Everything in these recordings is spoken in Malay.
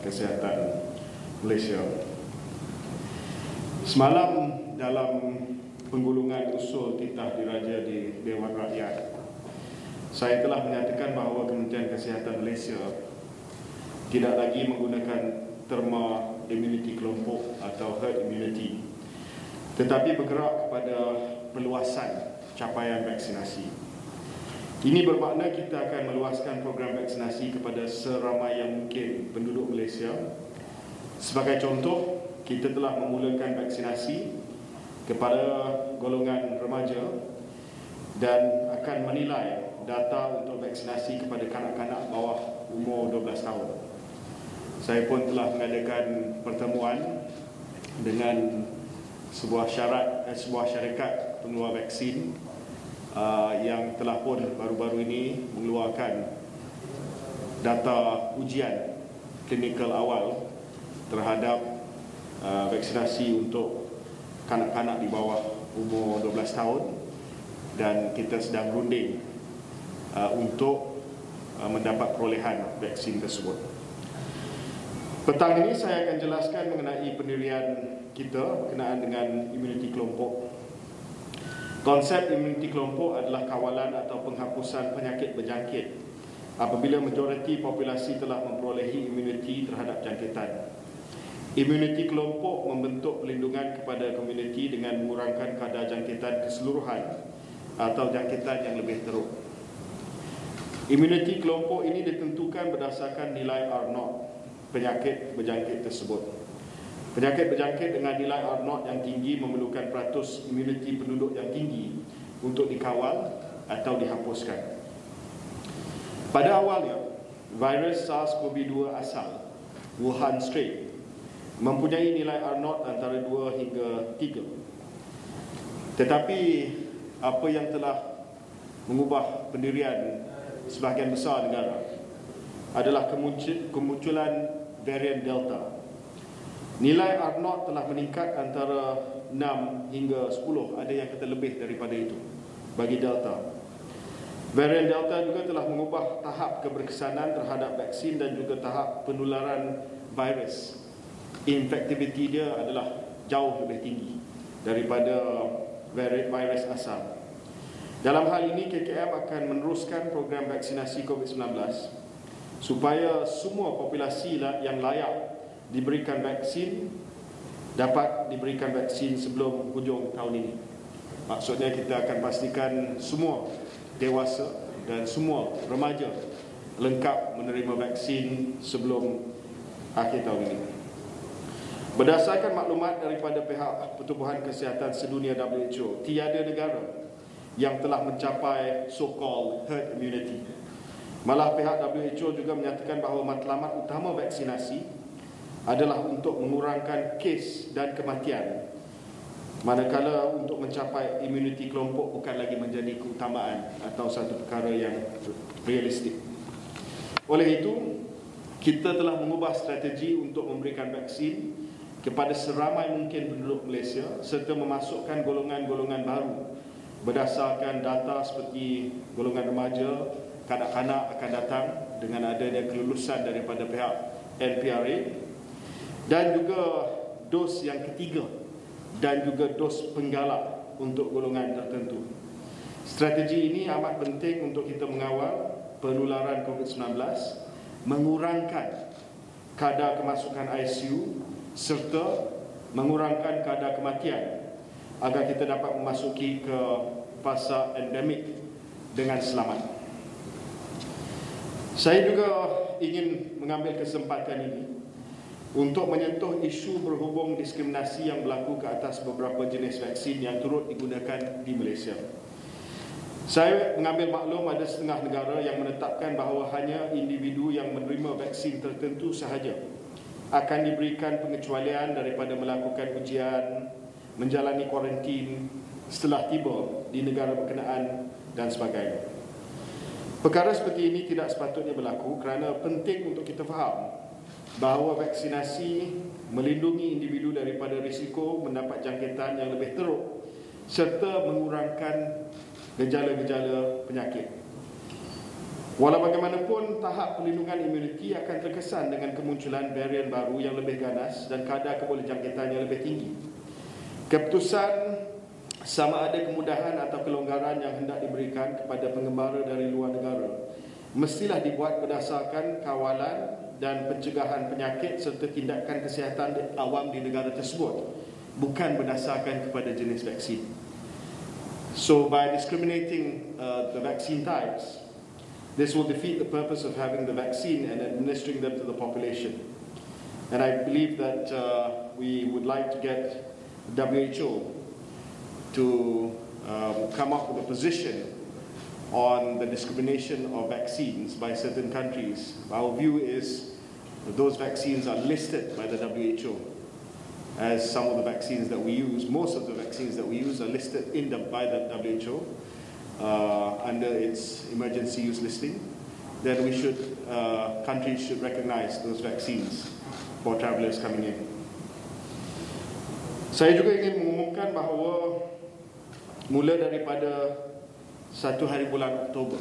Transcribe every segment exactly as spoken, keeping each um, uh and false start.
Kesihatan Malaysia. Semalam dalam penggulungan usul titah diraja di Dewan Rakyat, saya telah menyatakan bahawa Kementerian Kesihatan Malaysia tidak lagi menggunakan terma immunity kelompok atau herd immunity, tetapi bergerak kepada perluasan capaian vaksinasi. Ini bermakna kita akan meluaskan program vaksinasi kepada seramai yang mungkin penduduk Malaysia. Sebagai contoh, kita telah memulakan vaksinasi kepada golongan remaja dan akan menilai data untuk vaksinasi kepada kanak-kanak bawah umur dua belas tahun. Saya pun telah mengadakan pertemuan dengan sebuah syarat eh, sebuah syarikat pengeluar vaksin Uh, yang telah pun baru-baru ini mengeluarkan data ujian klinikal awal terhadap uh, vaksinasi untuk kanak-kanak di bawah umur dua belas tahun, dan kita sedang runding uh, untuk uh, mendapat perolehan vaksin tersebut. Petang ini saya akan jelaskan mengenai pendirian kita berkenaan dengan immuniti kelompok. Konsep immuniti kelompok adalah kawalan atau penghapusan penyakit berjangkit apabila majoriti populasi telah memperolehi immuniti terhadap jangkitan. Immuniti kelompok membentuk perlindungan kepada komuniti dengan mengurangkan kadar jangkitan keseluruhan atau jangkitan yang lebih teruk. Immuniti kelompok ini ditentukan berdasarkan nilai R zero penyakit berjangkit tersebut. Penyakit berjangkit dengan nilai R zero yang tinggi memerlukan peratus imuniti penduduk yang tinggi untuk dikawal atau dihapuskan. Pada awalnya, virus SARS-CoV dua asal Wuhan strain mempunyai nilai R zero antara dua hingga tiga. Tetapi apa yang telah mengubah pendirian sebahagian besar negara adalah kemunculan varian Delta. Nilai R zero telah meningkat antara enam hingga sepuluh, ada yang kata lebih daripada itu bagi Delta. Varian Delta juga telah mengubah tahap keberkesanan terhadap vaksin dan juga tahap penularan virus. Infectivity dia adalah jauh lebih tinggi daripada virus asal. Dalam hal ini, K K M akan meneruskan program vaksinasi COVID sembilan belas supaya semua populasi yang layak diberikan vaksin dapat diberikan vaksin sebelum hujung tahun ini. Maksudnya kita akan pastikan semua dewasa dan semua remaja lengkap menerima vaksin sebelum akhir tahun ini. Berdasarkan maklumat daripada pihak Pertubuhan Kesihatan Sedunia W H O, tiada negara yang telah mencapai so-called herd immunity. Malah pihak W H O juga menyatakan bahawa matlamat utama vaksinasi adalah untuk mengurangkan kes dan kematian, manakala untuk mencapai immuniti kelompok bukan lagi menjadi keutamaan atau satu perkara yang realistik. Oleh itu, kita telah mengubah strategi untuk memberikan vaksin kepada seramai mungkin penduduk Malaysia serta memasukkan golongan-golongan baru berdasarkan data seperti golongan remaja, kanak-kanak akan datang dengan adanya kelulusan daripada pihak N P R A, dan juga dos yang ketiga dan juga dos penggalak untuk golongan tertentu. Strategi ini amat penting untuk kita mengawal penularan COVID sembilan belas, mengurangkan kadar kemasukan I C U serta mengurangkan kadar kematian agar kita dapat memasuki ke fasa endemik dengan selamat. Saya juga ingin mengambil kesempatan ini untuk menyentuh isu berhubung diskriminasi yang berlaku ke atas beberapa jenis vaksin yang turut digunakan di Malaysia. Saya mengambil maklum ada setengah negara yang menetapkan bahawa hanya individu yang menerima vaksin tertentu sahaja akan diberikan pengecualian daripada melakukan ujian, menjalani kuarantin setelah tiba di negara berkenaan dan sebagainya. Perkara seperti ini tidak sepatutnya berlaku kerana penting untuk kita faham bahawa vaksinasi melindungi individu daripada risiko mendapat jangkitan yang lebih teruk serta mengurangkan gejala-gejala penyakit. Walau bagaimanapun, tahap perlindungan imuniti akan terkesan dengan kemunculan varian baru yang lebih ganas dan kadar kebolehjangkitan yang lebih tinggi. Keputusan sama ada kemudahan atau kelonggaran yang hendak diberikan kepada pengembara dari luar negara mestilah dibuat berdasarkan kawalan dan pencegahan penyakit serta tindakan kesihatan awam di negara tersebut, bukan berdasarkan kepada jenis vaksin. So by discriminating uh, the vaccine types, this will defeat the purpose of having the vaccine and administering them to the population. And I believe that uh, we would like to get W H O to um, come up with a position on the discrimination of vaccines by certain countries. Our view is that those vaccines are listed by the W H O as some of the vaccines that we use. Most of the vaccines that we use are listed in the, by the W H O uh, under its emergency use listing. Then we should, uh, countries should recognize those vaccines for travellers coming in. Saya juga ingin mengumumkan bahawa mula daripada satu hari bulan Oktober,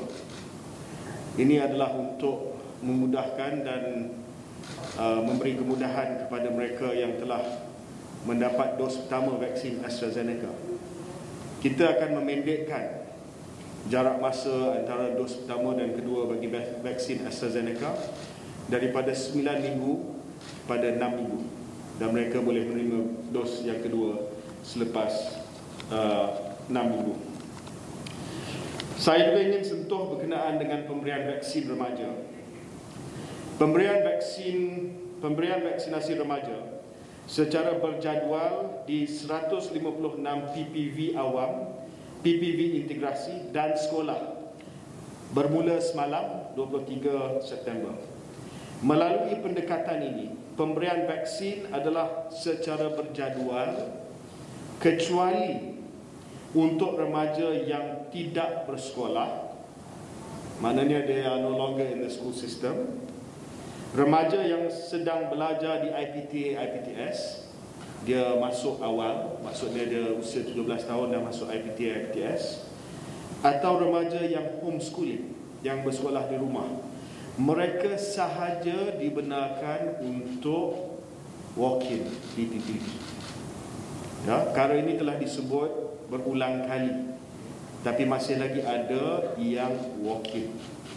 ini adalah untuk memudahkan dan uh, memberi kemudahan kepada mereka yang telah mendapat dos pertama vaksin AstraZeneca. Kita akan memendekkan jarak masa antara dos pertama dan kedua bagi vaksin AstraZeneca daripada sembilan minggu pada enam minggu, dan mereka boleh menerima dos yang kedua selepas uh, enam minggu. Saya juga ingin sentuh berkenaan dengan pemberian vaksin remaja. Pemberian vaksin pemberian vaksinasi remaja secara berjadual di seratus lima puluh enam P P V awam, P P V integrasi dan sekolah bermula semalam dua puluh tiga September. Melalui pendekatan ini, pemberian vaksin adalah secara berjadual kecuali untuk remaja yang tidak bersekolah, maknanya they are no longer in the school system. Remaja yang sedang belajar di I P T A, I P T S, dia masuk awal, maksudnya dia usia tujuh belas tahun dah masuk I P T A, I P T S. Atau remaja yang homeschooling, yang bersekolah di rumah, mereka sahaja dibenarkan untuk walk-in di P P V. Ya, perkara ini telah disebut berulang kali, tapi masih lagi ada yang walk-in.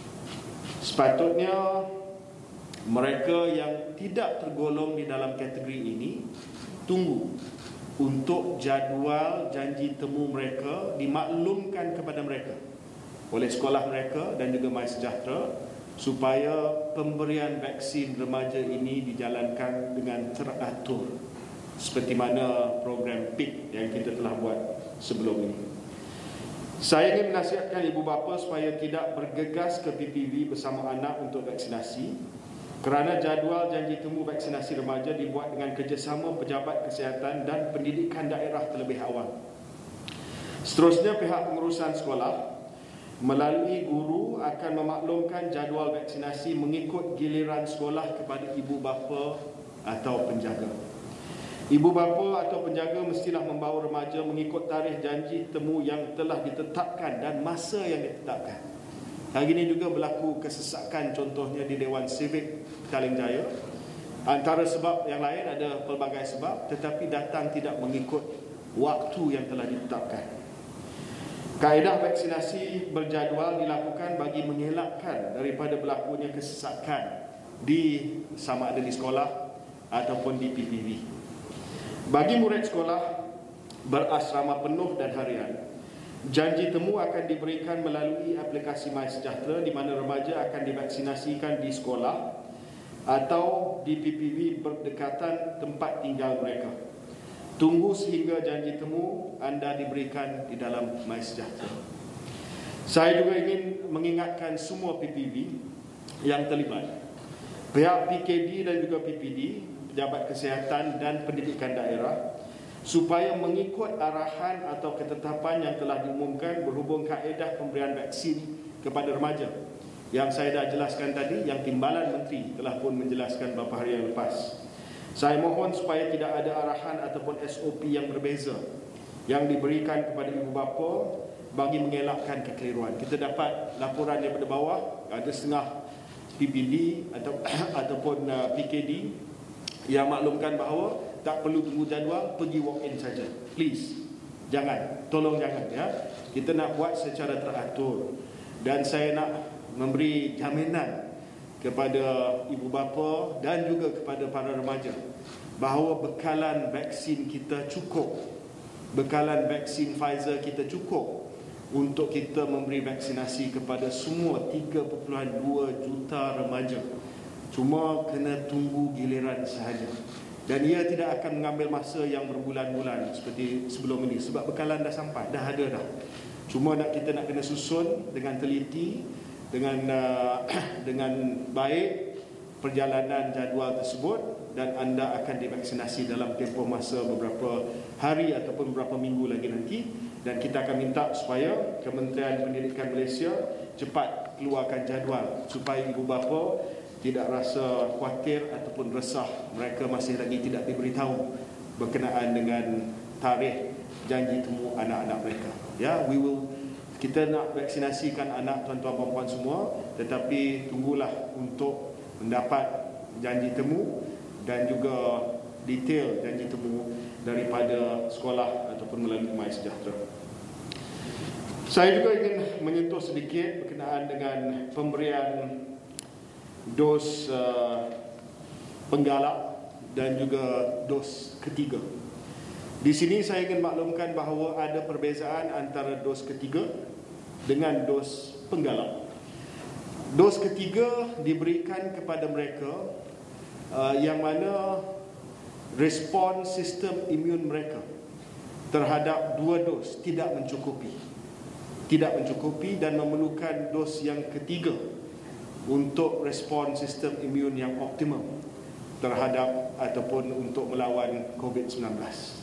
Sepatutnya mereka yang tidak tergolong di dalam kategori ini tunggu untuk jadual janji temu mereka dimaklumkan kepada mereka oleh sekolah mereka dan juga MySejahtera, supaya pemberian vaksin remaja ini dijalankan dengan teratur seperti mana program P I C yang kita telah buat sebelum ini. Saya ingin menasihatkan ibu bapa supaya tidak bergegas ke P P V bersama anak untuk vaksinasi, kerana jadual janji temu vaksinasi remaja dibuat dengan kerjasama pejabat kesihatan dan pendidikan daerah terlebih awal. Seterusnya, pihak pengurusan sekolah melalui guru akan memaklumkan jadual vaksinasi mengikut giliran sekolah kepada ibu bapa atau penjaga. Ibu bapa atau penjaga mestilah membawa remaja mengikut tarikh janji temu yang telah ditetapkan dan masa yang ditetapkan. Hari ini juga berlaku kesesakan, contohnya di Dewan Sivik Petaling Jaya. Antara sebab yang lain, ada pelbagai sebab, tetapi datang tidak mengikut waktu yang telah ditetapkan. Kaedah vaksinasi berjadual dilakukan bagi mengelakkan daripada berlakunya kesesakan di sama ada di sekolah ataupun di P P V. Bagi murid sekolah berasrama penuh dan harian, janji temu akan diberikan melalui aplikasi MySejahtera, di mana remaja akan divaksinasikan di sekolah atau di P P V berdekatan tempat tinggal mereka. Tunggu sehingga janji temu anda diberikan di dalam MySejahtera. Saya juga ingin mengingatkan semua P P V yang terlibat, pihak P K D dan juga P P D, pejabat kesihatan dan pendidikan daerah, supaya mengikut arahan atau ketetapan yang telah diumumkan berhubung kaedah pemberian vaksin kepada remaja yang saya dah jelaskan tadi, yang Timbalan Menteri telah pun menjelaskan beberapa hari yang lepas. Saya mohon supaya tidak ada arahan ataupun S O P yang berbeza yang diberikan kepada ibu bapa bagi mengelakkan kekeliruan. Kita dapat laporan daripada bawah, ada setengah P P D atau ataupun uh, P K D yang maklumkan bahawa tak perlu tunggu jadual, pergi walk in saja. Please, jangan, tolong jangan ya. Kita nak buat secara teratur, dan saya nak memberi jaminan kepada ibu bapa dan juga kepada para remaja bahawa bekalan vaksin kita cukup. Bekalan vaksin Pfizer kita cukup untuk kita memberi vaksinasi kepada semua tiga perpuluhan dua juta remaja. Cuma kena tunggu giliran sahaja. Dan ia tidak akan mengambil masa yang berbulan-bulan seperti sebelum ini, sebab bekalan dah sampai, dah ada dah. Cuma nak kita nak kena susun dengan teliti, dengan uh, dengan baik perjalanan jadual tersebut, dan anda akan divaksinasi dalam tempoh masa beberapa hari ataupun beberapa minggu lagi nanti. Dan kita akan minta supaya Kementerian Pendidikan Malaysia cepat keluarkan jadual supaya ibu bapa tidak rasa khawatir ataupun resah mereka masih lagi tidak diberitahu berkenaan dengan tarikh janji temu anak-anak mereka. Ya, we will kita nak vaksinasikan anak tuan-tuan puan-puan semua, tetapi tunggulah untuk mendapat janji temu dan juga detail janji temu daripada sekolah ataupun melalui MySejahtera. Saya juga ingin menyentuh sedikit berkenaan dengan pemberian dos uh, penggalak dan juga dos ketiga. Di sini saya ingin maklumkan bahawa ada perbezaan antara dos ketiga dengan dos penggalak. Dos ketiga diberikan kepada mereka uh, yang mana respon sistem imun mereka terhadap dua dos tidak mencukupi. Tidak mencukupi dan memerlukan dos yang ketiga untuk respon sistem imun yang optimum terhadap ataupun untuk melawan covid sembilan belas.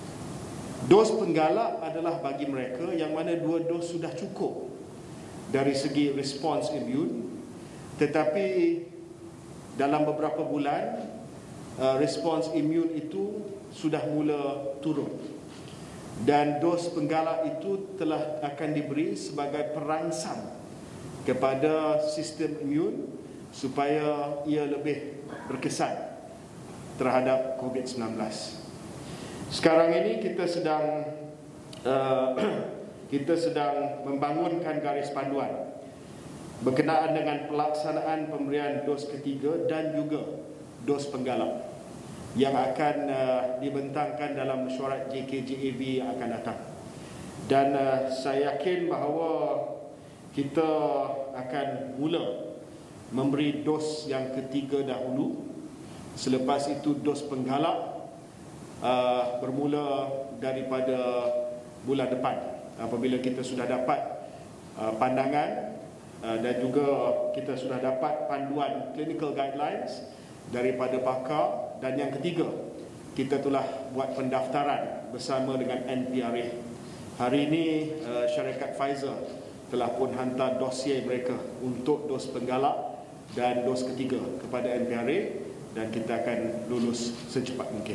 Dos penggalak adalah bagi mereka yang mana dua dos sudah cukup dari segi respons imun, tetapi dalam beberapa bulan respons imun itu sudah mula turun. Dan dos penggalak itu telah akan diberi sebagai perangsang kepada sistem imun supaya ia lebih berkesan terhadap covid sembilan belas. Sekarang ini kita sedang uh, kita sedang membangunkan garis panduan berkenaan dengan pelaksanaan pemberian dos ketiga dan juga dos penggalak yang akan uh, dibentangkan dalam mesyuarat J K J A V yang akan datang. Dan uh, saya yakin bahawa kita akan mula memberi dos yang ketiga dahulu. Selepas itu dos penggalak uh, bermula daripada bulan depan, apabila kita sudah dapat uh, pandangan uh, dan juga kita sudah dapat panduan clinical guidelines daripada pakar. Dan yang ketiga, kita telah buat pendaftaran bersama dengan N P R A. Hari ini uh, syarikat Pfizer telah pun hantar dossier mereka untuk dos penggalak dan dos ketiga kepada N P R A, dan kita akan lulus secepat mungkin.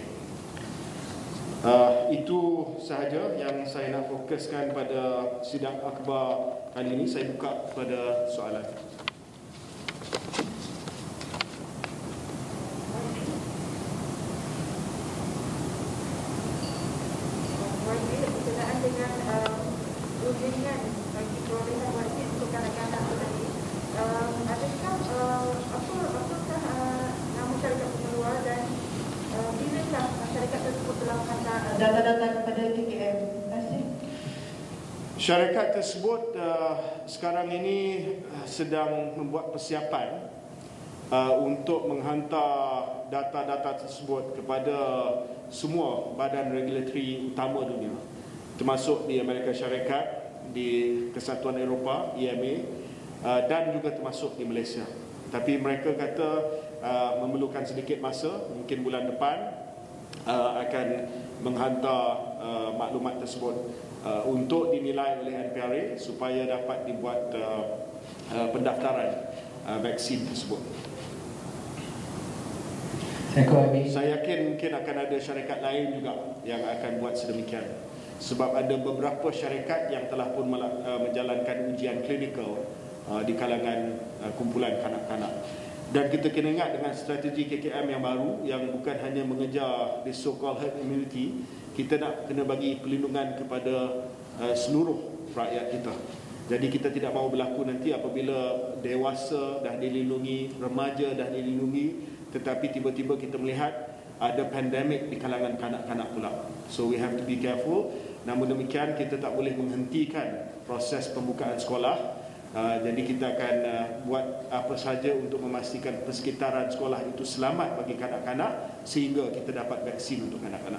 Uh, itu sahaja yang saya nak fokuskan pada sidang akhbar kali ini. Saya buka kepada soalan. Dengan uh, ujian bagi perolehan vaksin untuk kanak-kanak tadi, uh, adakah uh, apa apakah uh, nama syarikat pengeluar dan uh, bilakah syarikat tersebut telah menghantar uh, data-data kepada K K M? Terima kasih. Syarikat tersebut uh, sekarang ini uh, sedang membuat persiapan uh, untuk menghantar data-data tersebut kepada semua badan regulatory utama dunia, termasuk di Amerika Syarikat, di Kesatuan Eropah E M A, uh, dan juga termasuk di Malaysia. Tapi mereka kata uh, memerlukan sedikit masa, mungkin bulan depan uh, akan menghantar uh, maklumat tersebut uh, untuk dinilai oleh N P R A supaya dapat dibuat uh, uh, pendaftaran uh, vaksin tersebut. Saya yakin mungkin akan ada syarikat lain juga yang akan buat sedemikian. sebab ada beberapa syarikat yang telah pun menjalankan ujian klinikal di kalangan kumpulan kanak-kanak. Dan kita kena ingat dengan strategi K K M yang baru, yang bukan hanya mengejar the so-called herd immunity, kita nak kena bagi perlindungan kepada uh, seluruh rakyat kita. Jadi kita tidak mahu berlaku nanti apabila dewasa dah dilindungi, remaja dah dilindungi, tetapi tiba-tiba kita melihat ada pandemik di kalangan kanak-kanak pula. So we have to be careful. Namun demikian, kita tak boleh menghentikan proses pembukaan sekolah. Uh, jadi kita akan uh, buat apa sahaja untuk memastikan persekitaran sekolah itu selamat bagi kanak-kanak sehingga kita dapat vaksin untuk kanak-kanak.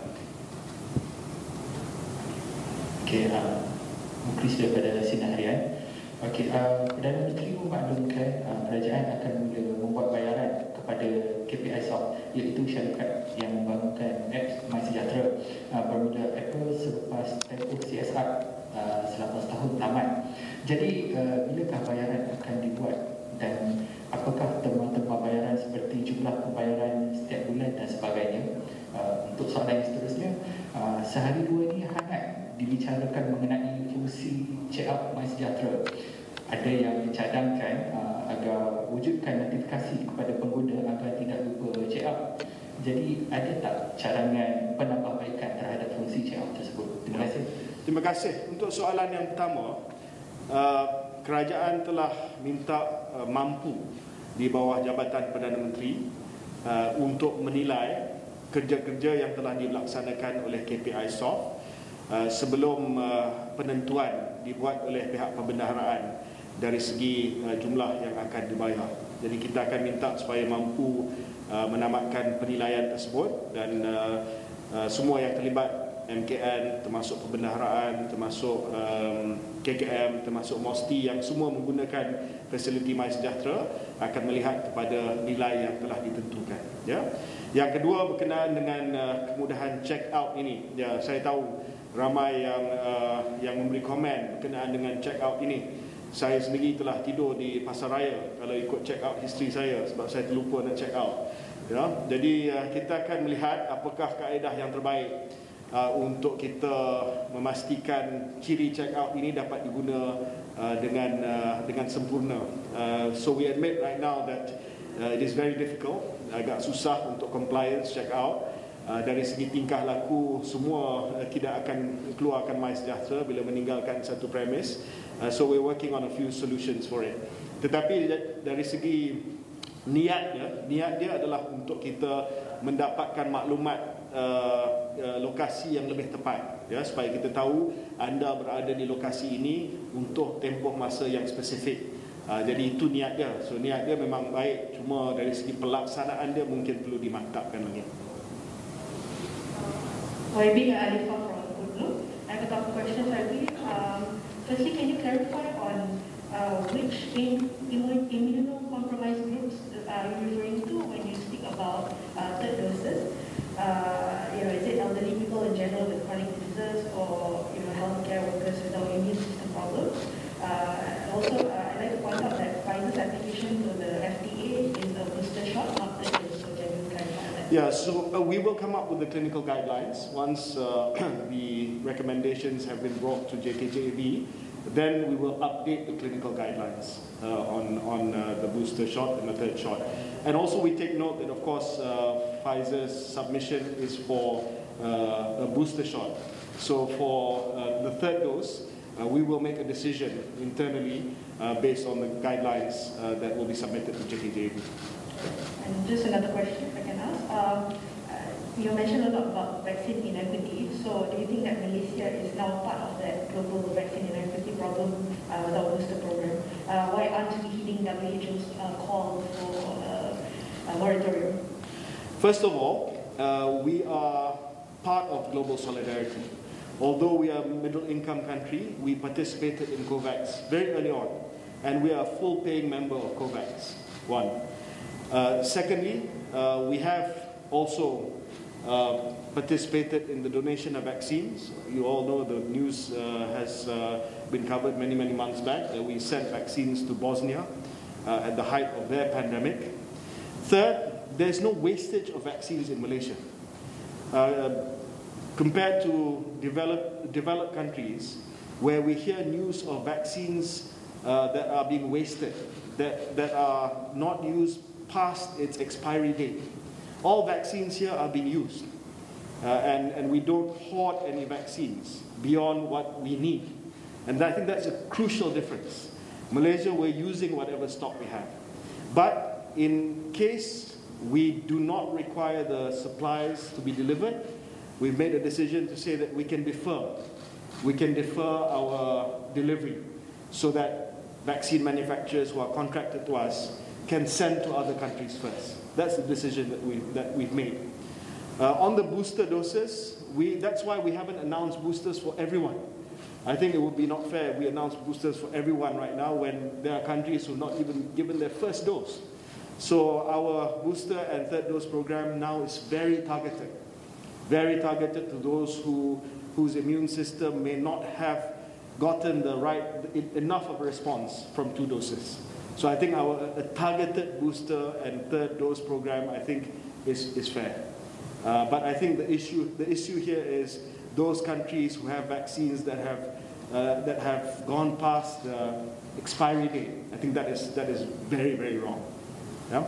Okey, uh, Mukris daripada Sinar Harian. Okey, uh, Perdana Menteri memaklumkan uh, kerajaan akan mula membuat bayaran kepada K P I Soft, iaitu syarikat yang membangunkan apps MySejahtera uh, bermula April selepas tempoh C S R uh, selepas tahun tamat. Jadi, uh, bilakah bayaran akan dibuat dan apakah temuan-temuan bayaran seperti jumlah pembayaran setiap bulan dan sebagainya? Uh, untuk soalan yang seterusnya, uh, sehari dua ini hangat dibicarakan mengenai fungsi check out MySejahtera. Ada yang dicadangkan uh, agar wujudkan notifikasi kepada pengguna agar tidak lupa check out. Jadi, ada tak cadangan penambahbaikan terhadap fungsi check out tersebut? Terima kasih. Terima kasih. Untuk soalan yang pertama, Uh, kerajaan telah minta uh, mampu di bawah Jabatan Perdana Menteri uh, untuk menilai kerja-kerja yang telah dilaksanakan oleh K P I Soft uh, sebelum uh, penentuan dibuat oleh pihak perbendaharaan dari segi uh, jumlah yang akan dibayar. Jadi kita akan minta supaya mampu uh, menamatkan penilaian tersebut dan uh, uh, semua yang terlibat, M K N, termasuk perbendaharaan, termasuk um, K K M, termasuk MOSTI yang semua menggunakan fasiliti MySejahtera akan melihat kepada nilai yang telah ditentukan. Ya. Yang kedua berkenaan dengan uh, kemudahan check out ini. Ya, saya tahu ramai yang uh, yang memberi komen berkenaan dengan check out ini. Saya sendiri telah tidur di Pasaraya kalau ikut check out history saya sebab saya terlupa nak check out. Ya, jadi uh, kita akan melihat apakah kaedah yang terbaik Uh, untuk kita memastikan ciri check out ini dapat diguna uh, dengan uh, dengan sempurna. Uh, so we admit right now that uh, it is very difficult, agak susah untuk compliance check out. Uh, dari segi tingkah laku semua uh, tidak akan keluarkan MySejahtera bila meninggalkan satu premise. Uh, so we're working on a few solutions for it. Tetapi dari segi niatnya, niat dia adalah untuk kita mendapatkan maklumat Uh, uh, lokasi yang lebih tepat, ya, supaya kita tahu anda berada di lokasi ini untuk tempoh masa yang spesifik. Uh, jadi itu niat dia. So niat dia memang baik, cuma dari segi pelaksanaan dia mungkin perlu dimantapkan lagi. Maybe Alifah from Goodlook. I have a couple questions. Um, firstly, can you clarify on uh, which immunocompromised groups are you referring to when you speak about uh, third doses? Uh, you know, is it elderly people in general with chronic diseases, or you know, healthcare workers without immune system problems? Uh, also, uh, I'd like to point out that Pfizer's application to the F D A is a booster shot, not the so can you clarify that? Yeah, so uh, we will come up with the clinical guidelines once uh, the recommendations have been brought to J K J A B. Then we will update the clinical guidelines uh, on, on uh, the booster shot and the third shot. And also we take note that, of course, uh, Pfizer's submission is for uh, a booster shot. So for uh, the third dose, uh, we will make a decision internally uh, based on the guidelines uh, that will be submitted to J K J A B. And just another question, if I can ask. Um, You mentioned a lot about vaccine inequity. So, do you think that Malaysia is now part of that global vaccine inequity problem uh, with our booster program? Uh, why aren't we heeding W H O's uh, call for uh, a moratorium? First of all, uh, we are part of global solidarity. Although we are a middle-income country, we participated in COVAX very early on, and we are a full-paying member of COVAX. One. Uh, secondly, uh, we have also Uh, participated in the donation of vaccines. You all know the news uh, has uh, been covered many, many months back that we sent vaccines to Bosnia uh, at the height of their pandemic. Third, there's no wastage of vaccines in Malaysia. Uh, compared to developed, developed countries where we hear news of vaccines uh, that are being wasted, that, that are not used past its expiry date. All vaccines here are being used, uh, and, and we don't hoard any vaccines beyond what we need. And I think that's a crucial difference. Malaysia, we're using whatever stock we have. But in case we do not require the supplies to be delivered, we've made a decision to say that we can defer. We can defer our delivery so that vaccine manufacturers who are contracted to us can send to other countries first. That's the decision that we've, that we've made. Uh, on the booster doses, we, that's why we haven't announced boosters for everyone. I think it would be not fair if we announce boosters for everyone right now when there are countries who have not even given their first dose. So our booster and third dose program now is very targeted. Very targeted to those who, whose immune system may not have gotten the right, enough of a response from two doses. So I think our a targeted booster and third dose program, I think, is, is fair. Uh, but I think the issue, the issue here is those countries who have vaccines that have, uh, that have gone past the expiry date. I think that is, that is very, very wrong. Yeah?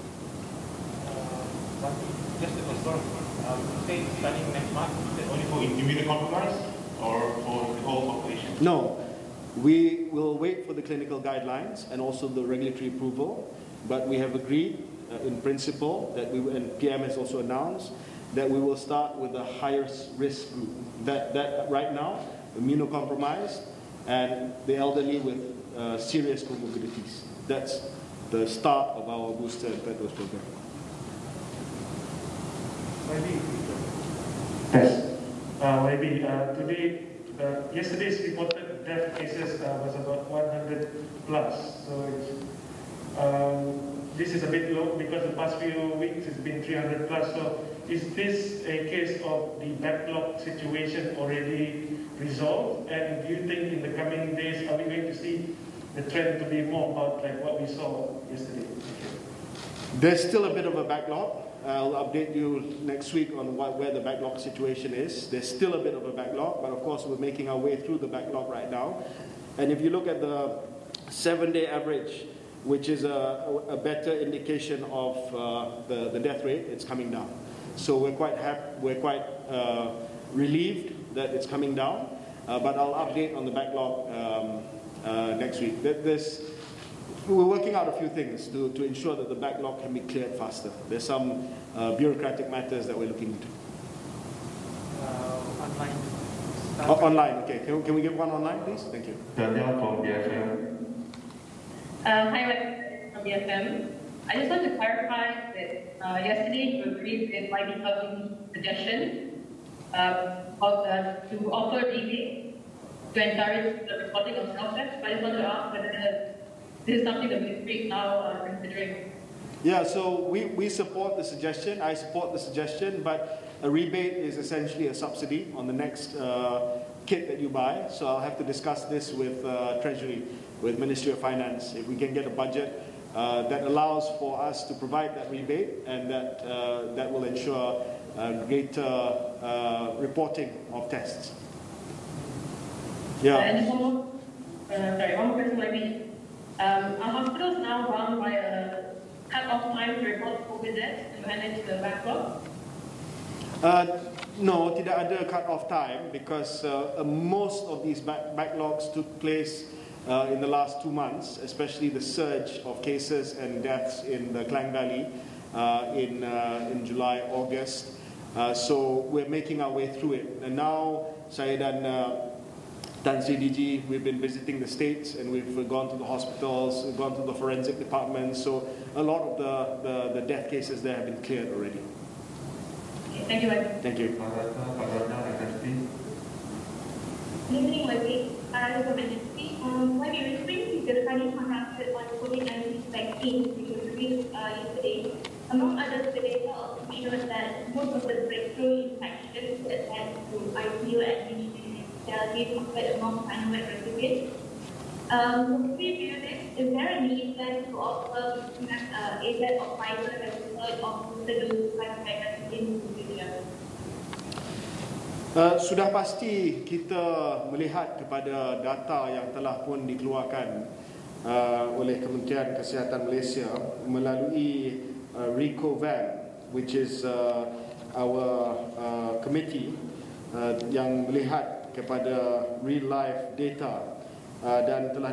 Uh, just to confirm, um, say starting next month, is it only for immunocompromised or for the whole population? No. We will wait for the clinical guidelines and also the regulatory approval, but we have agreed uh, in principle that we, and P M has also announced, that we will start with the highest risk group. That, that right now, immunocompromised and the elderly with uh, serious comorbidities. That's the start of our booster and third dose program. Maybe. Yes. Uh, maybe uh, today, uh, yesterday's reported death cases uh, was about one hundred plus. So it's, um, this is a bit low because the past few weeks it's been three hundred plus. So is this a case of the backlog situation already resolved? And do you think in the coming days are we going to see the trend to be more about like what we saw yesterday? There's still a bit of a backlog. I'll update you next week on what, where the backlog situation is. There's still a bit of a backlog, but of course we're making our way through the backlog right now. And if you look at the seven-day average, which is a, a better indication of uh, the, the death rate, it's coming down. So we're quite happy, we're quite uh, relieved that it's coming down. Uh, but I'll update on the backlog um, uh, next week. There's, We're working out a few things to, to ensure that the backlog can be cleared faster. There's some uh, bureaucratic matters that we're looking into. Uh, online. Oh, online, okay. Can, can we get one online, please? Thank you. Daniel from B F M. Uh, hi, I'm from B F M. I just want to clarify that uh, yesterday you agreed with Y B Housing's suggestion uh, of, uh, to offer rebate to encourage the reporting of self-test. But I just want to ask whether this is something that we're now uh, considering. Yeah, so we, we support the suggestion. I support the suggestion, but a rebate is essentially a subsidy on the next uh, kit that you buy. So I'll have to discuss this with uh, Treasury, with Ministry of Finance, if we can get a budget uh, that allows for us to provide that rebate, and that, uh, that will ensure uh, greater uh, reporting of tests. Yeah. Uh, and just one more, uh, sorry, one more question maybe. Um, are hospitals now bound by a cut-off time to report COVID deaths to manage the backlog? Uh, no, tidak ada cut-off time because uh, uh, most of these back backlogs took place uh, in the last two months, especially the surge of cases and deaths in the Klang Valley uh, in, uh, in July, August. Uh, so we're making our way through it. And now, saya dan uh, Tan Sri D G, we've been visiting the states and we've gone to the hospitals, we've gone to the forensic departments, so a lot of the, the, the death cases there have been cleared already. Okay, thank you, Wai. Thank you. Good evening, Wai. I was a um, Wai, referring to the study conducted on COVID nineteen vaccines, which was released uh, yesterday, among others, the data also showed that most of the breakthrough infections that led to I C U admission they occurred among Sinovac recipients. Um, if we view this, is there a need then to offer uh, A Z or Pfizer as a third or booster dose Sinovac recipients in the future? Uh, sudah pasti kita melihat kepada data yang telah pun dikeluarkan uh, oleh Kementerian Kesihatan Malaysia melalui uh, RECOVAM, which is uh, our uh, committee uh, yang melihat kepada real life data uh, dan telah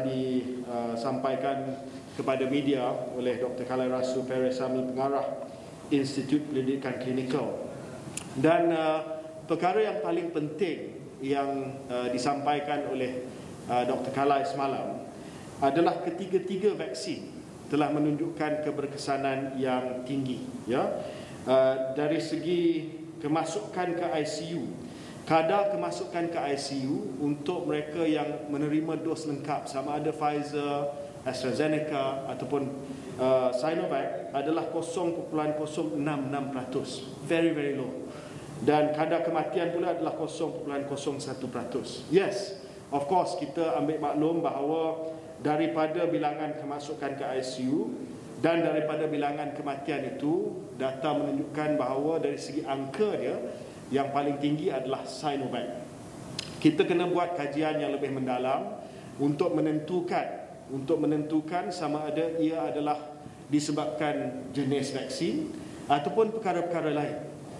disampaikan kepada media oleh Doktor Khalai Rasu Perez Amil, pengarah Institut Pendidikan Klinikal. Dan uh, perkara yang paling penting yang uh, disampaikan oleh uh, Doktor Khalai semalam adalah ketiga-tiga vaksin telah menunjukkan keberkesanan yang tinggi, ya. Uh, dari segi kemasukan ke I C U, kadar kemasukan ke I C U untuk mereka yang menerima dos lengkap sama ada Pfizer, AstraZeneca ataupun uh, Sinovac adalah kosong perpuluhan kosong enam enam peratus, very very low. Dan kadar kematian pula adalah kosong perpuluhan kosong satu peratus. Yes, of course kita ambil maklum bahawa daripada bilangan kemasukan ke I C U dan daripada bilangan kematian itu, data menunjukkan bahawa dari segi angka dia yang paling tinggi adalah Sinovac. Kita kena buat kajian yang lebih mendalam untuk menentukan untuk menentukan sama ada ia adalah disebabkan jenis vaksin ataupun perkara-perkara lain,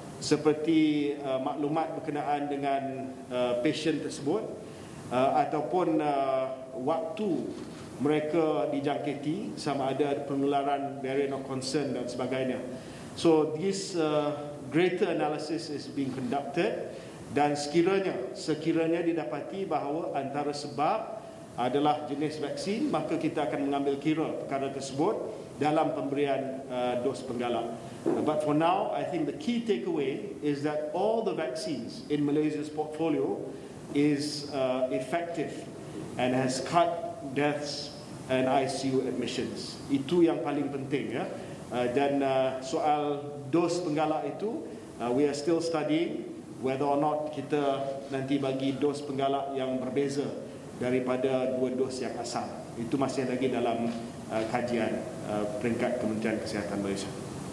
seperti uh, maklumat berkenaan dengan uh, pasien tersebut uh, ataupun uh, waktu mereka dijangkiti, sama ada penularan variant of concern dan sebagainya. So this uh, greater analysis is being conducted, dan sekiranya sekiranya didapati bahawa antara sebab adalah jenis vaksin, maka kita akan mengambil kira perkara tersebut dalam pemberian uh, dos penggalak. But for now, I think the key takeaway is that all the vaccines in Malaysia's portfolio is uh, effective and has cut deaths and I C U admissions. Itu yang paling penting, ya. Uh, dan uh, soal dos penggalak itu, uh, we are still studying whether or not kita nanti bagi dos penggalak yang berbeza daripada dua dos yang asal. Itu masih lagi dalam uh, kajian uh, peringkat Kementerian Kesihatan Malaysia.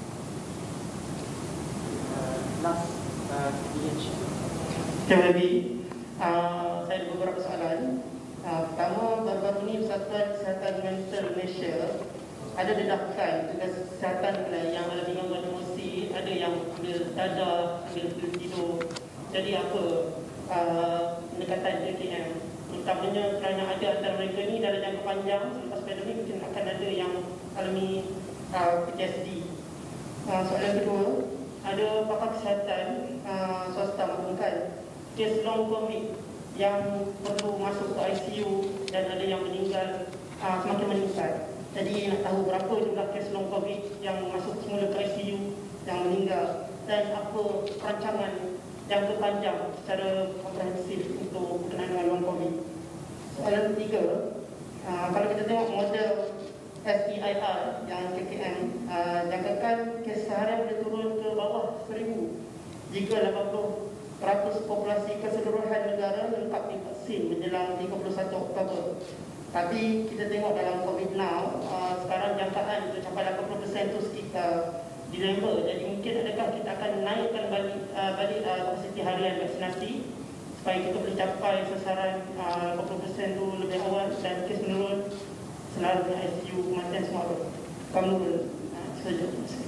Last, uh, terima kasih. Uh, saya ada beberapa soalan. Uh, pertama, baru-baru ini Persatuan Kesihatan Mental Malaysia ada didaftarkan tugas kesihatan yang alami gangguan emosi, ada yang ambil dadah, ambil tidur. Jadi apa uh, pendekatan J K M? Utamanya kerana ada antara mereka ni dalam jangka panjang selepas pandemik mungkin akan ada yang alami uh, P T S D. Uh, soalan kedua, ada pakar kesihatan uh, swasta maklumkan kes long COVID yang perlu masuk ke I C U dan ada yang meninggal uh, semakin meningkat. Jadi nak tahu berapa jumlah kes long COVID yang masuk semula ke I C U yang meninggal dan apa perancangan jangka panjang secara komprehensif untuk berkenaan dengan long COVID. Soalan ketiga, uh, kalau kita tengok model S E I R yang K K M, uh, jangkakan kes seharian boleh turun ke bawah seribu jika lapan puluh peratus populasi keseluruhan negara lengkap divaksin menjelang tiga puluh satu Oktober. Tapi kita tengok dalam COVID now, uh, sekarang jangkaan untuk capai lapan puluh peratus itu sekitar Disember. Jadi mungkin adakah kita akan naikkan balik, uh, balik uh, kapasiti harian vaksinasi supaya kita boleh capai sasaran uh, lapan puluh peratus itu lebih awal dan kes menurun selalu di I C U kematian semua akan menurun. Uh, Saja.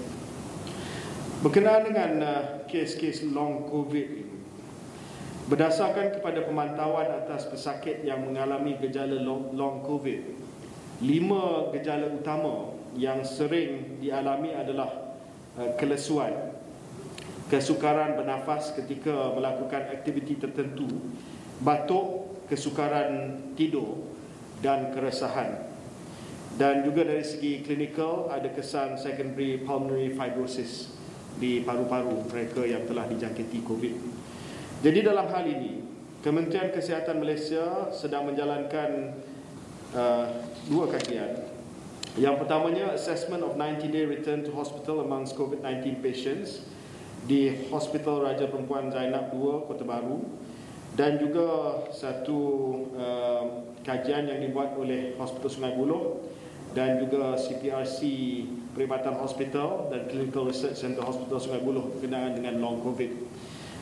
Berkenaan dengan uh, kes-kes long COVID ini, berdasarkan kepada pemantauan atas pesakit yang mengalami gejala long, long COVID, lima gejala utama yang sering dialami adalah uh, kelesuan, kesukaran bernafas ketika melakukan aktiviti tertentu, batuk, kesukaran tidur dan keresahan. Dan juga dari segi klinikal ada kesan secondary pulmonary fibrosis di paru-paru mereka yang telah dijangkiti COVID. Jadi dalam hal ini, Kementerian Kesihatan Malaysia sedang menjalankan uh, dua kajian. Yang pertamanya, assessment of ninety day return to hospital amongst COVID nineteen patients di Hospital Raja Perempuan Zainab dua, Kota Baru, dan juga satu uh, kajian yang dibuat oleh Hospital Sungai Buloh dan juga C P R C Perkhidmatan Hospital dan Clinical Research Center Hospital Sungai Buloh berkenaan dengan long COVID.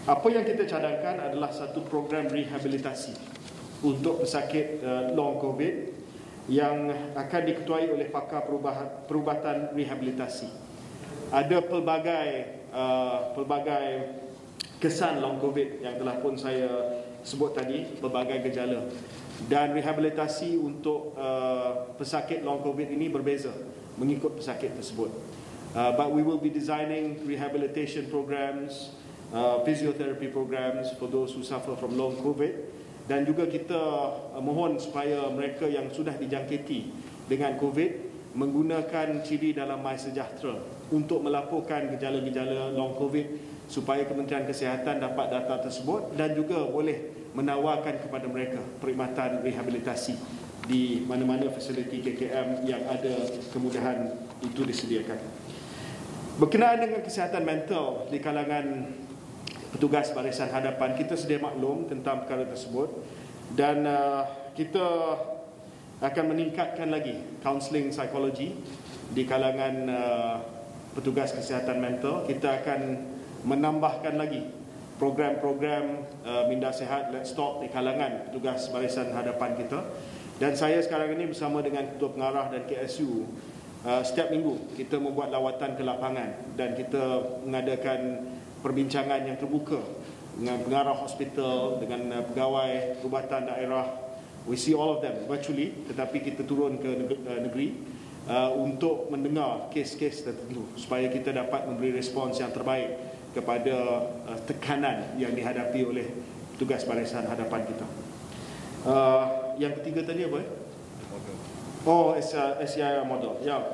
Apa yang kita cadangkan adalah satu program rehabilitasi untuk pesakit uh, long COVID yang akan diketuai oleh pakar perubahan, perubatan rehabilitasi. Ada pelbagai uh, pelbagai kesan long COVID yang telah pun saya sebut tadi, pelbagai gejala. Dan rehabilitasi untuk uh, pesakit long COVID ini berbeza mengikut pesakit tersebut. Uh, but we will be designing rehabilitation programs, uh, physiotherapy programs for those who suffer from long COVID. Dan juga kita uh, mohon supaya mereka yang sudah dijangkiti dengan COVID menggunakan ciri dalam MySejahtera untuk melaporkan gejala-gejala long COVID supaya Kementerian Kesihatan dapat data tersebut dan juga boleh menawarkan kepada mereka perkhidmatan rehabilitasi di mana-mana fasiliti K K M yang ada kemudahan itu disediakan. Berkenaan dengan kesihatan mental di kalangan petugas barisan hadapan, kita sedia maklum tentang perkara tersebut dan uh, kita akan meningkatkan lagi kaunseling psikologi di kalangan uh, petugas kesihatan mental. Kita akan menambahkan lagi program-program uh, minda sihat Let's Talk di kalangan petugas barisan hadapan kita. Dan saya sekarang ini bersama dengan Ketua Pengarah dan K S U uh, setiap minggu kita membuat lawatan ke lapangan dan kita mengadakan perbincangan yang terbuka dengan pengarah hospital, dengan pegawai perubatan daerah. We see all of them virtually, tetapi kita turun ke negeri uh, untuk mendengar kes-kes tertentu supaya kita dapat memberi respons yang terbaik kepada uh, tekanan yang dihadapi oleh petugas barisan hadapan kita. Uh, yang ketiga tadi apa? Oh, S I R model. Ya.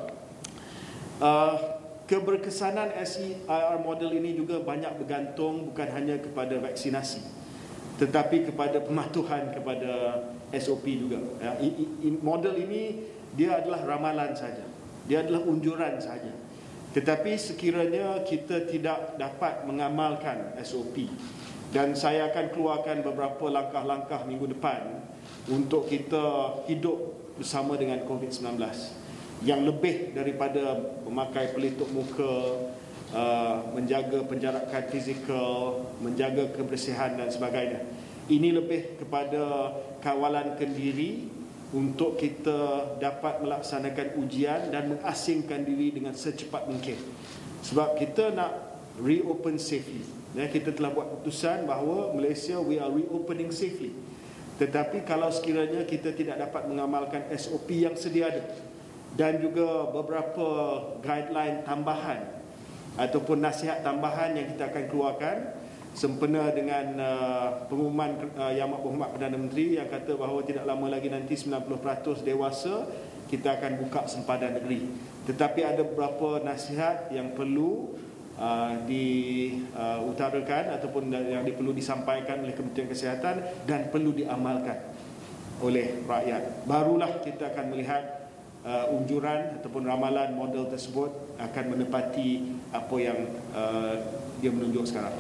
Uh, Keberkesanan S I R model ini juga banyak bergantung bukan hanya kepada vaksinasi tetapi kepada pematuhan kepada S O P juga. Ya, model ini dia adalah ramalan saja. Dia adalah unjuran saja. Tetapi sekiranya kita tidak dapat mengamalkan S O P, dan saya akan keluarkan beberapa langkah-langkah minggu depan untuk kita hidup bersama dengan COVID sembilan belas yang lebih daripada memakai pelitup muka, uh, menjaga penjarakan fizikal, menjaga kebersihan dan sebagainya. Ini lebih kepada kawalan kendiri untuk kita dapat melaksanakan ujian dan mengasingkan diri dengan secepat mungkin. Sebab kita nak reopen safely. Ya, kita telah buat keputusan bahawa Malaysia we are reopening safely. Tetapi kalau sekiranya kita tidak dapat mengamalkan S O P yang sedia ada dan juga beberapa guideline tambahan ataupun nasihat tambahan yang kita akan keluarkan sempena dengan uh, pengumuman uh, Yang Amat Berhormat Perdana Menteri yang kata bahawa tidak lama lagi nanti sembilan puluh peratus dewasa kita akan buka sempadan negeri. Tetapi ada beberapa nasihat yang perlu uh, diutarakan uh, ataupun yang perlu disampaikan oleh Kementerian Kesihatan dan perlu diamalkan oleh rakyat. Barulah kita akan melihat Uh, unjuran ataupun ramalan model tersebut akan menepati apa yang uh, dia menunjuk sekarang.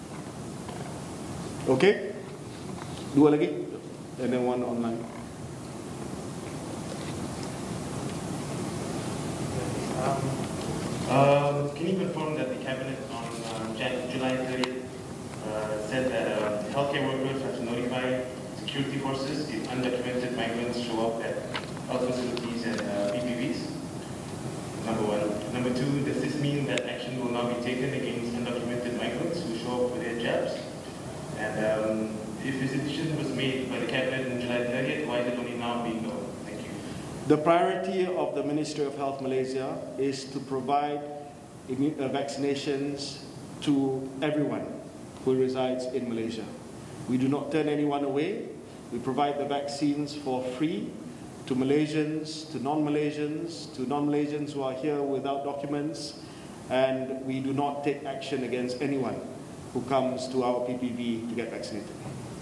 Okey? Dua lagi. And then one online. Um, uh, can you confirm that the cabinet on uh, July thirtieth uh, said that uh, healthcare workers have to notify security forces if undocumented migrants show up at health facilities and uh, P P Vs? Number one. Number two, does this mean that action will not be taken against undocumented migrants who show up for their jobs? And um, if this decision was made by the cabinet on July thirtieth, why is it only now being known? Thank you. The priority of the Ministry of Health Malaysia is to provide vaccinations to everyone who resides in Malaysia. We do not turn anyone away. We provide the vaccines for free to Malaysians, to non-Malaysians, to non-Malaysians who are here without documents, and we do not take action against anyone who comes to our P P V to get vaccinated.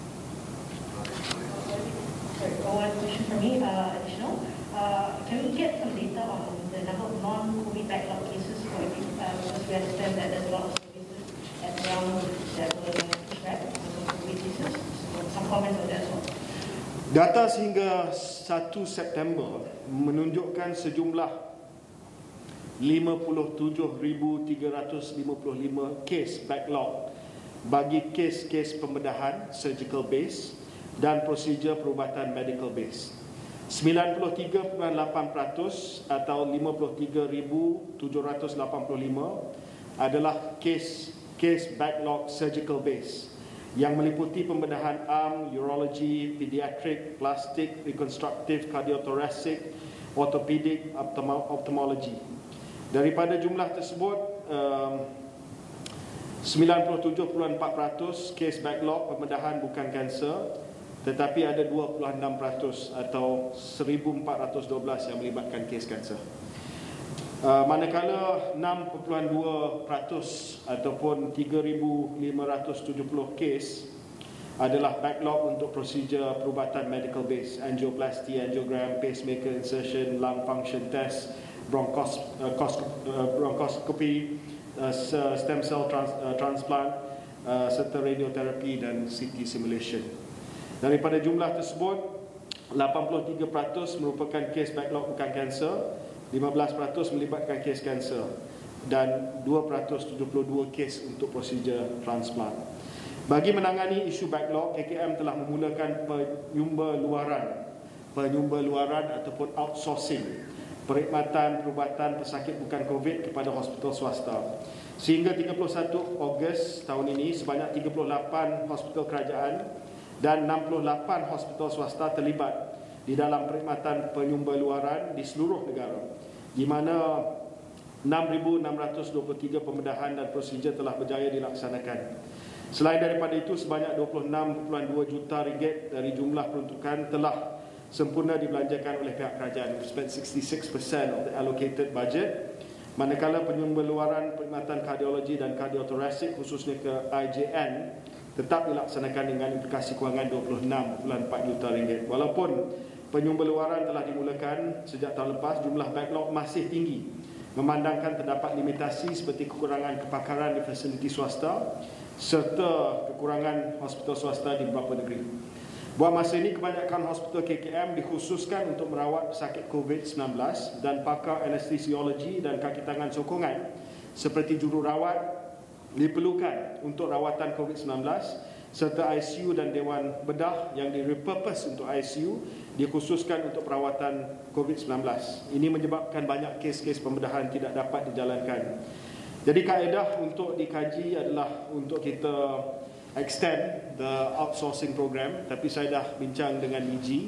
Sorry, one question for me, uh, additional. Uh, can we get some data on the number of non-COVID backlog cases for uh, because we understand that there's a lot of services at around that were pushed back because of COVID cases. So some comments on that as well. Data sehingga satu September menunjukkan sejumlah lima puluh tujuh ribu tiga ratus lima puluh lima kes backlog bagi kes-kes pembedahan surgical base dan prosedur perubatan medical base. sembilan puluh tiga perpuluhan lapan peratus atau lima puluh tiga ribu tujuh ratus lapan puluh lima adalah kes kes backlog surgical base yang meliputi pembedahan arm, urologi, pediatric, plastik, reconstructive, cardiothoracic, orthopedic, ophthalmology. Daripada jumlah tersebut, um, sembilan puluh tujuh perpuluhan empat peratus kes backlog pembedahan bukan kanser, tetapi ada dua puluh enam peratus atau seribu empat ratus dua belas yang melibatkan kes kanser. Uh, manakala enam perpuluhan dua peratus ataupun tiga ribu lima ratus tujuh puluh kes adalah backlog untuk prosedur perubatan medical base, angioplasty, angiogram, pacemaker insertion, lung function test, bronchos, uh, cos, uh, bronchoscopy, uh, stem cell trans, uh, transplant, uh, serta radioterapi dan C T simulation. Daripada jumlah tersebut, lapan puluh tiga peratus merupakan kes backlog bukan kanser, lima belas peratus melibatkan kes kanser dan dua peratus tujuh puluh dua kes untuk prosedur transplant. Bagi menangani isu backlog, K K M telah memulakan penyumberluaran penyumberluaran ataupun outsourcing perkhidmatan perubatan pesakit bukan COVID kepada hospital swasta. Sehingga tiga puluh satu Ogos tahun ini, sebanyak tiga puluh lapan hospital kerajaan dan enam puluh lapan hospital swasta terlibat di dalam perkhidmatan penyumberluaran di seluruh negara, di mana enam ribu enam ratus dua puluh tiga pembedahan dan prosedur telah berjaya dilaksanakan. Selain daripada itu, sebanyak dua puluh enam perpuluhan dua juta ringgit dari jumlah peruntukan telah sempurna dibelanjakan oleh pihak kerajaan, spent sixty-six percent of the allocated budget. Manakala penyumberluaran perkhidmatan kardiologi dan kardiothoracic khususnya ke I J N tetap dilaksanakan dengan implikasi kewangan dua puluh enam perpuluhan empat juta ringgit. Walaupun penyumberluaran telah dimulakan sejak tahun lepas, jumlah backlog masih tinggi memandangkan terdapat limitasi seperti kekurangan kepakaran di fasiliti swasta serta kekurangan hospital swasta di beberapa negeri. Buat masa ini, kebanyakan hospital K K M dikhususkan untuk merawat pesakit COVID sembilan belas dan pakar anestesiologi dan kaki tangan sokongan seperti jururawat diperlukan untuk rawatan COVID sembilan belas serta I C U dan Dewan Bedah yang direpurpose untuk I C U dikhususkan untuk perawatan COVID sembilan belas. Ini menyebabkan banyak kes-kes pembedahan tidak dapat dijalankan. Jadi kaedah untuk dikaji adalah untuk kita extend the outsourcing program, tapi saya dah bincang dengan D G.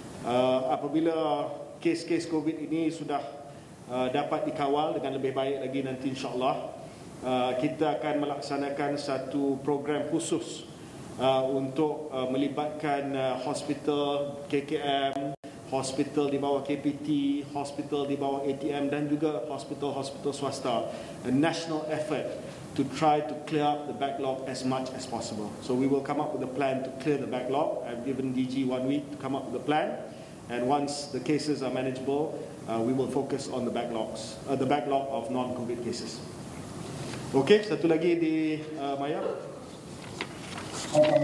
Uh, apabila kes-kes COVID ini sudah uh, dapat dikawal dengan lebih baik lagi nanti insya-Allah, uh, kita akan melaksanakan satu program khusus Uh, untuk uh, melibatkan uh, hospital K K M, hospital di bawah K P T, hospital di bawah A T M dan juga hospital-hospital swasta. A national effort to try to clear up the backlog as much as possible. So we will come up with a plan to clear the backlog. I've given D G one week to come up with a plan, and once the cases are manageable, uh, we will focus on the backlogs, uh, the backlog of non-COVID cases. Okay, satu lagi di uh, Maya. Saya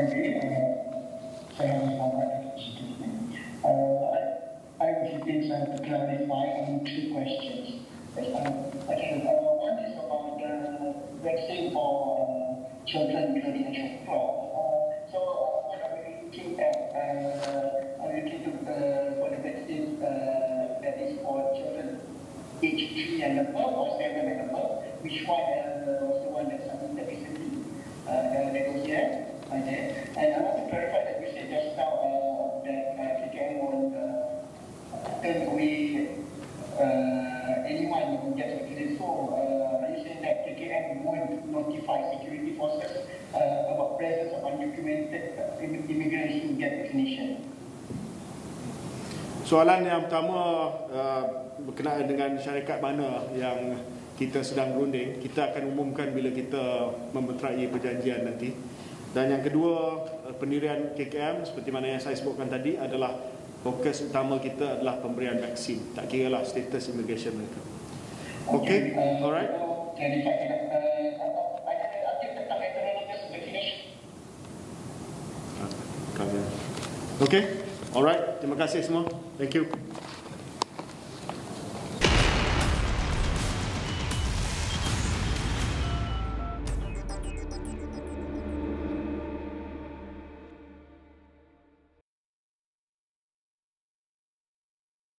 Muhammad uh, I was hoping to clarify on two questions. Uh, okay, uh, one is about the vaccine for uh, children twenty twelve. Uh, so, uh, what are we looking at? Uh, are we looking to, uh, for the vaccine uh, that is for children age three and above or seven and above? Which one uh, was the one that submitted recently? Uh, the, the dossier? Okay. And I want to clarify that you said just now uh, that uh, K K M won't uh, turn away uh, anyone who gets vaccinated. So, uh, are you saying that K K M won't notify security forces uh, about presence of undocumented uh, immigrants who get vaccination? Soalan yang pertama uh, berkenaan dengan syarikat mana yang kita sedang berunding. Kita akan umumkan bila kita memeterai perjanjian nanti. Dan yang kedua, pendirian K K M seperti mana yang saya sebutkan tadi adalah fokus utama kita adalah pemberian vaksin. Tak kira lah status immigration mereka. Okay, uh, alright. Okay, alright. Terima kasih semua. Thank you.